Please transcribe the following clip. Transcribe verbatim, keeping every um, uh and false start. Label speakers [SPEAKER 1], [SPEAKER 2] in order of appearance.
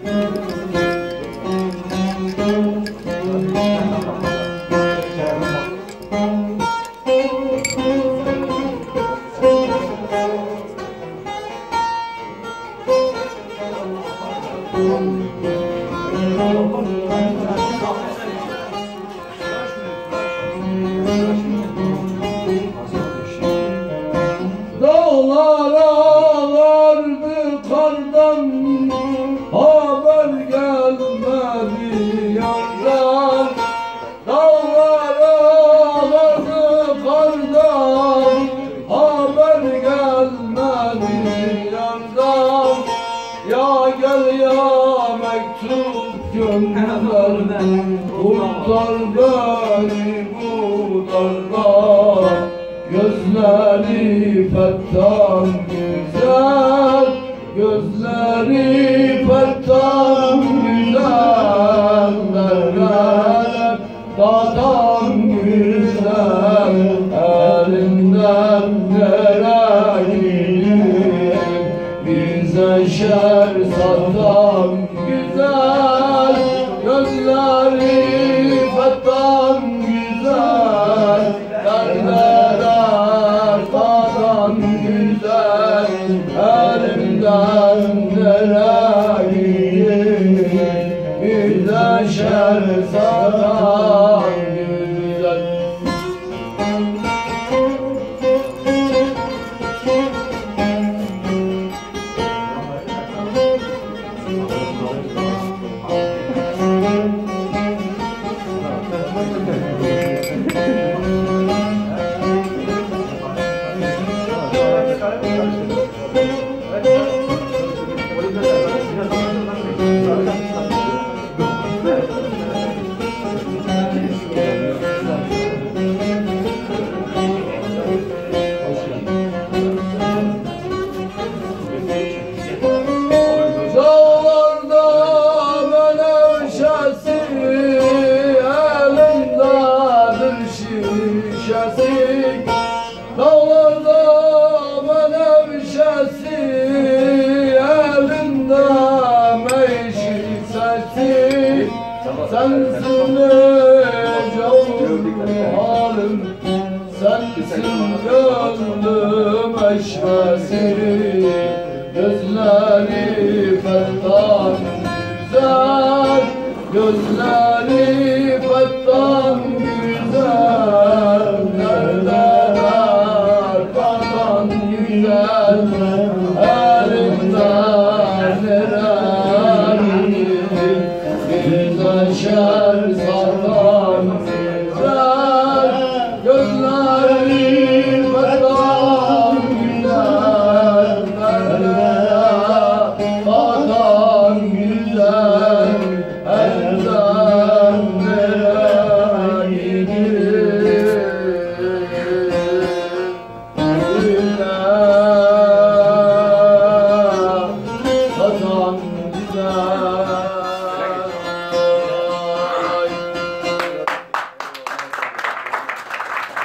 [SPEAKER 1] Dağlar ağardı kardan, haber gelmedi yardan. Dağlar ağardı kardan, haber gelmedi yardan. Ya gel ya mektup gönder, kurtar beni bu dardan. Gözleri fettan güzel, gözleri fettan güzel, derler dağdan güzel, elinden nereye bize şer satan güzel, gözleri fettan güzel, derler güzel, elimden nereye bize şer satan güzel. Dağlarda menevşesi, elinde meşisesi, sensin canım halim, sensin gönlüm eşvesi. Gözleri fettan güzel, gözleri